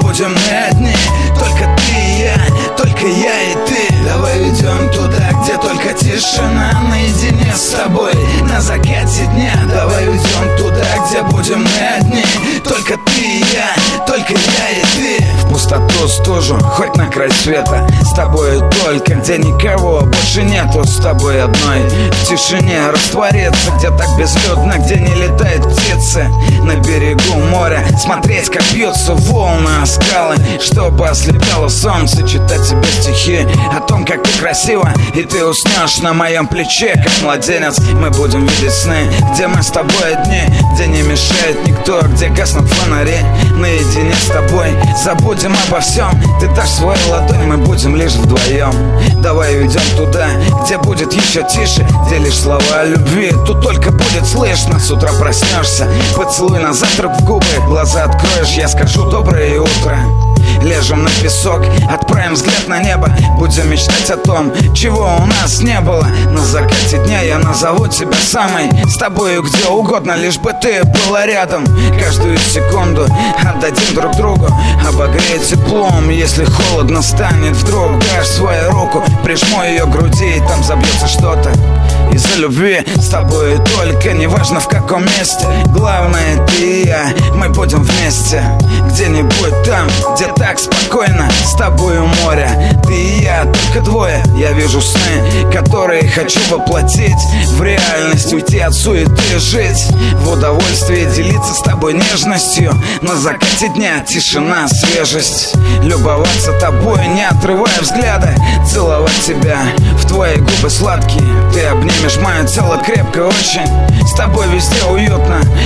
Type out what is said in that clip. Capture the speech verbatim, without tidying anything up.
будем мы одни. Только ты и я, только я и ты. Давай идем туда, где только тишина, наедине с тобой на закате дня. Давай уйдем туда, где будем мы одни. Только ты и я, только я и ты. В пустоту стужу, хоть на край света, с тобой только, где никого больше нету, с тобой одной. В тишине раствориться, где так безлюдно, где не летают птицы. На берегу моря смотреть, как бьются волны о скалы, чтобы ослепяло солнце, читать тебе стихи о том, как ты красива, и ты уснешь на моем плече, как младенец. Мы будем видеть сны, где мы с тобой одни, где не мешает никто, где гаснут фонари. Наедине с тобой забудем обо всем. Ты дашь свою ладонь, мы будем лишь вдвоем. Давай уйдем туда, где будет еще тише, где лишь слова о любви тут только будет слышно. С утра проснешься, поцелуй на завтрак в губы, глаза откроешь, я скажу доброе утро. Лежим на песок, отправим взгляд на небо, будем мечтать о том, чего у нас не было. На закате дня я назову тебя самой, с тобою где угодно, лишь бы ты была рядом. Каждую секунду отдадим друг другу, обогреет теплом, если холодно станет вдруг. Дашь свою руку, прижму ее к груди, и там забьется что-то из-за любви. С тобой только, неважно в каком месте, главное ты и я, мы будем вместе. Где-нибудь там, где так спокойно, с тобой у моря, ты и я, только двое. Я вижу сны, которые хочу воплотить в реальность, уйти от суеты, жить в удовольствии, делиться с тобой нежностью. На закате дня тишина, свежесть, любоваться тобой, не отрывая взгляда, целовать тебя в твои губы сладкие. Ты обнимешь мое тело крепко очень, с тобой везде уютно,